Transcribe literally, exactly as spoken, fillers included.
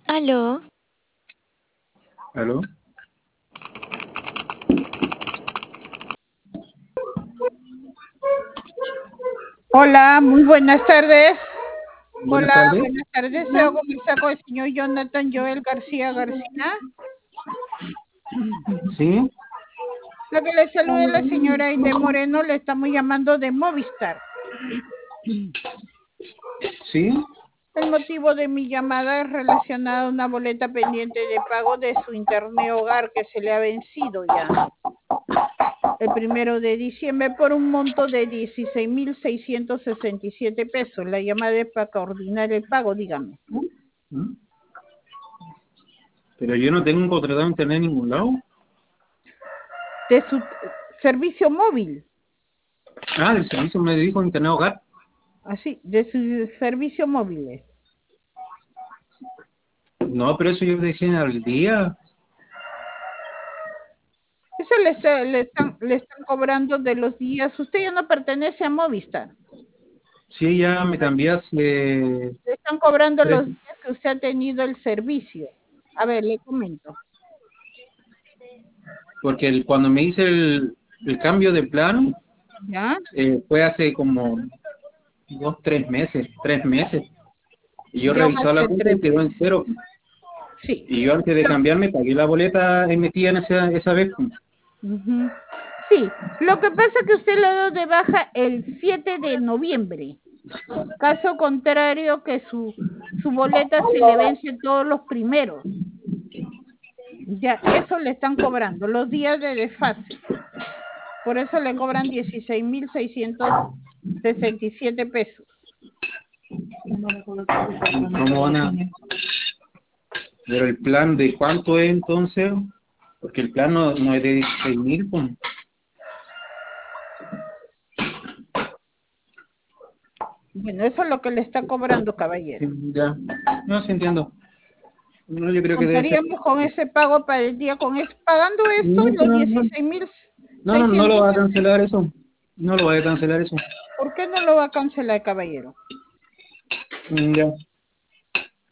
Aló, ¿Aló? Hola, muy buenas tardes. Buenas Hola, tardes. buenas tardes. Deseo conversar con el señor Jonathan Joel García García. ¿Sí? Lo que le saluda la señora Aide Moreno, le estamos llamando de Movistar. ¿Sí? El motivo de mi llamada es relacionada a una boleta pendiente de pago de su internet hogar que se le ha vencido ya el primero de diciembre por un monto de dieciséis mil seiscientos sesenta y siete pesos. La llamada es para coordinar el pago, dígame. ¿Mm? Pero yo no tengo contratado internet en ningún lado. De su servicio móvil. Ah, del servicio me dijo internet hogar. Así, de sus servicios móviles. No, pero eso yo dejé al día. Eso le, está, le, están, le están cobrando de los días. Usted ya no pertenece a Movistar. Sí, ya me cambié hace Le están cobrando tres. los días que usted ha tenido el servicio. A ver, le comento. Porque el, cuando me hice el, el cambio de plan, ¿Ya? eh, fue hace como dos, tres meses, tres meses. Y yo Ya revisaba la hace cuenta tres y quedó en meses. cero. Sí. Y yo antes de cambiarme pagué la boleta emitida en esa, esa vez. Uh-huh. Sí, lo que pasa es que usted la dio de baja el siete de noviembre. Caso contrario que su, su boleta se le vence todos los primeros. Ya, eso le están cobrando, los días de desfase. Por eso le cobran dieciséis mil seiscientos sesenta y siete pesos. ¿Cómo van a...? Pero el plan de cuánto es entonces, porque el plan no, no es de dieciséis mil, pues. Bueno, eso es lo que le está cobrando, caballero. Ya, no, sí entiendo. No, yo creo que debe ser. Contaríamos con ese pago para el día, con eso, pagando esto, No, los no, no, dieciséis mil no, no, no lo seiscientos. va a cancelar eso. No lo va a cancelar eso. ¿Por qué no lo va a cancelar, caballero? Mm, ya.